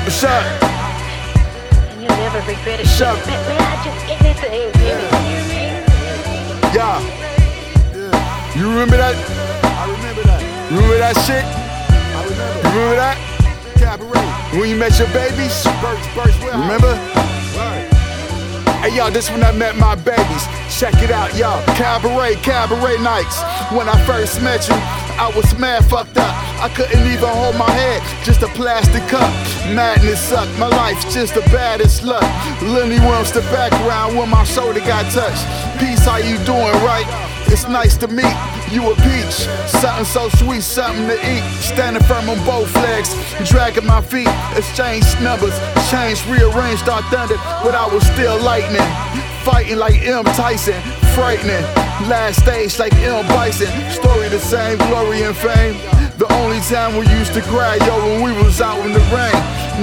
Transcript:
What's up? And you'll never regret it. What's up? Man, I just anything. Yeah. You remember that? I remember that. You remember that shit? I remember. You remember that? Cabaret. When you met your babies? Burst Warehouse. Remember? Right. Hey yo, this when I met my babies. Check it out, yo. Cabaret nights. When I first met you, I was mad fucked up. I couldn't even hold my head, just a plastic cup. Madness sucked, my life's just the baddest luck. Lenny Williams the background when my shoulder got touched. Peace, how you doing, right? It's nice to meet you, a peach. Something so sweet, something to eat. Standing firm on both legs, dragging my feet. Exchanged numbers, changed, rearranged, dark thunder, but I was still lightning. Fighting like M. Tyson, frightening. Last stage like M. Bison. Story the same, glory and fame. The only time we used to cry, yo, when we was out in the rain.